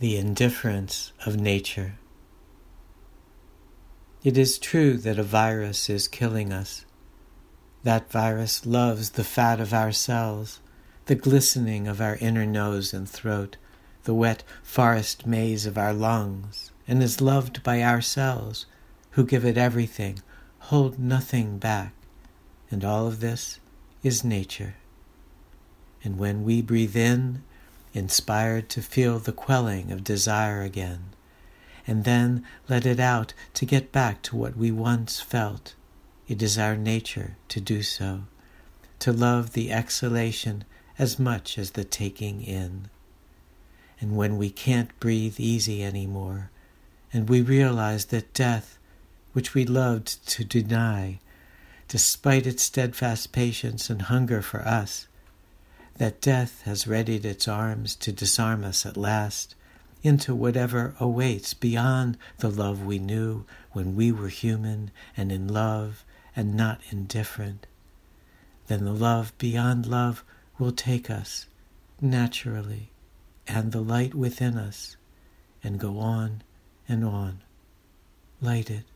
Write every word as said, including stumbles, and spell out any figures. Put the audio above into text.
the indifference of nature. It is true that a virus is killing us. That virus loves the fat of our cells, the glistening of our inner nose and throat, the wet forest maze of our lungs, and is loved by our cells, who give it everything, hold nothing back. And all of this is nature. And when we breathe in, inspired to feel the quelling of desire again, and then let it out to get back to what we once felt, it is our nature to do so, to love the exhalation as much as the taking in. And when we can't breathe easy anymore, and we realize that death, which we loved to deny, despite its steadfast patience and hunger for us, that death has readied its arms to disarm us at last into whatever awaits beyond the love we knew when we were human and in love and not indifferent, then the love beyond love will take us naturally, and the light within us, and go on and on, lighted.